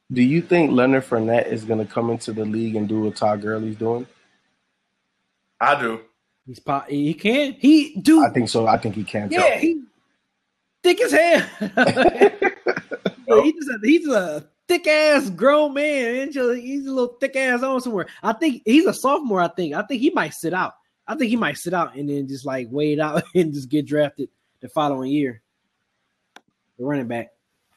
Do you think Leonard Fournette is going to come into the league and do what Todd Gurley's doing? I do. He can. He do. I think so. I think he can too. Yeah, he thick as hell. He's a thick ass grown man. He's a little thick ass on somewhere. I think he's a sophomore. I think he might sit out. I think he might sit out and then just like wait out and just get drafted the following year. The running back.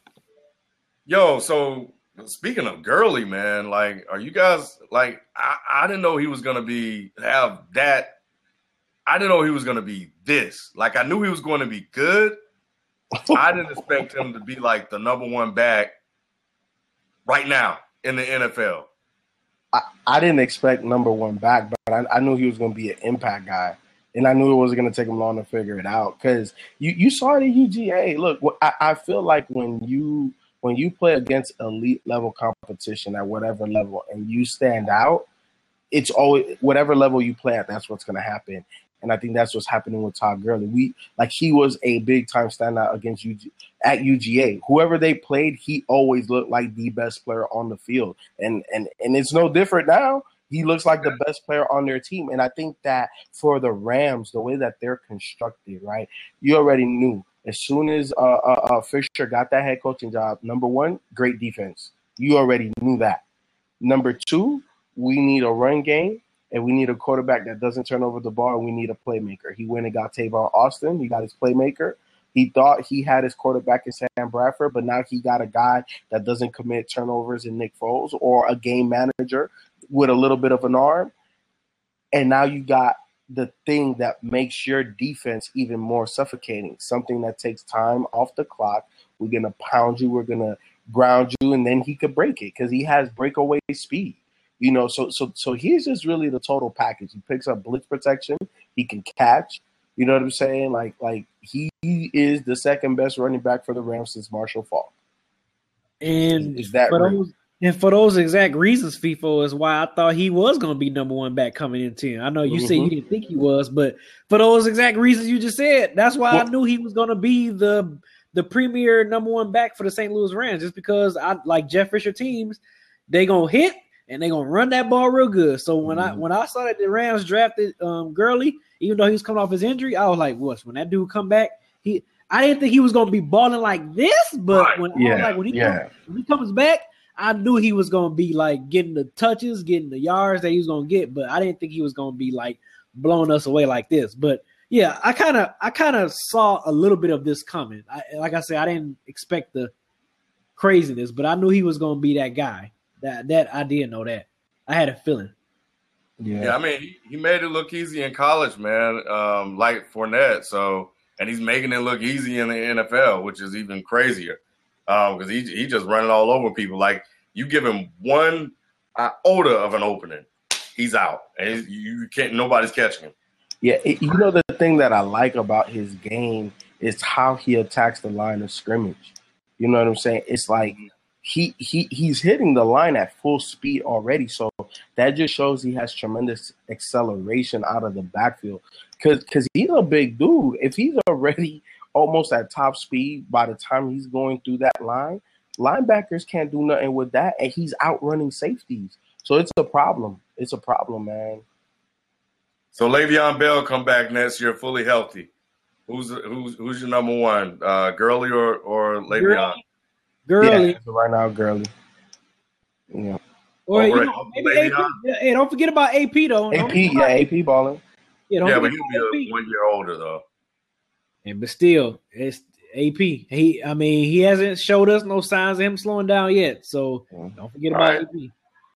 Yo, so speaking of Gurley, man, like, are you guys like? I didn't know he was gonna have that. I didn't know he was gonna be this. Like, I knew he was going to be good. I didn't expect him to be like the number one back right now in the NFL. I didn't expect number one back, but I knew he was going to be an impact guy. And I knew it wasn't going to take him long to figure it out because you saw it at UGA. Look, I feel like when you play against elite level competition at whatever level and you stand out, it's always whatever level you play at, that's what's going to happen. And I think that's what's happening with Todd Gurley. He was a big time standout against at UGA. Whoever they played, he always looked like the best player on the field. And it's no different now. He looks like the best player on their team. And I think that for the Rams, the way that they're constructed, right, you already knew. As soon as Fisher got that head coaching job, number one, great defense. You already knew that. Number two, we need a run game. And we need a quarterback that doesn't turn over the ball, and we need a playmaker. He went and got Tavon Austin. He got his playmaker. He thought he had his quarterback in Sam Bradford, but now he got a guy that doesn't commit turnovers in Nick Foles or a game manager with a little bit of an arm. And now you got the thing that makes your defense even more suffocating, something that takes time off the clock. We're going to pound you. We're going to ground you, and then he could break it because he has breakaway speed. You know, so he's just really the total package. He picks up blitz protection. He can catch. You know what I'm saying? Like he is the second best running back for the Rams since Marshall Faulk. And for those exact reasons, FIFO, is why I thought he was going to be number one back coming into him. I know you said you didn't think he was, but for those exact reasons you just said, that's why I knew he was going to be the premier number one back for the St. Louis Rams. Just because I like Jeff Fisher teams, they gonna hit. And they're going to run that ball real good. So when I saw that the Rams drafted Gurley, even though he was coming off his injury, I was like, what? When that dude come back, I didn't think he was going to be balling like this. But when he comes back, I knew he was going to be like getting the touches, getting the yards that he was going to get. But I didn't think he was going to be like blowing us away like this. But yeah, I kind of saw a little bit of this coming. Like I said, I didn't expect the craziness, but I knew he was going to be that guy. That I did know that. I had a feeling. Yeah, I mean, he made it look easy in college, man, like Fournette. So, and he's making it look easy in the NFL, which is even crazier because he just running all over people. Like, you give him one iota of an opening, he's out. And you can't. Nobody's catching him. Yeah, you know, the thing that I like about his game is how he attacks the line of scrimmage. You know what I'm saying? It's like he's hitting the line at full speed already, so that just shows he has tremendous acceleration out of the backfield. Because he's a big dude. If he's already almost at top speed by the time he's going through that line, linebackers can't do nothing with that, and he's outrunning safeties. So it's a problem. It's a problem, man. So Le'Veon Bell come back next year fully healthy. Who's your number one? Gurley or Le'Veon? Gurley. Yeah, right now, Gurley. Yeah. Or maybe AP. Hey, don't forget about AP though. AP balling. Yeah, but he'll be 1 year older though. But still, it's AP. He hasn't showed us no signs of him slowing down yet. So don't forget about AP.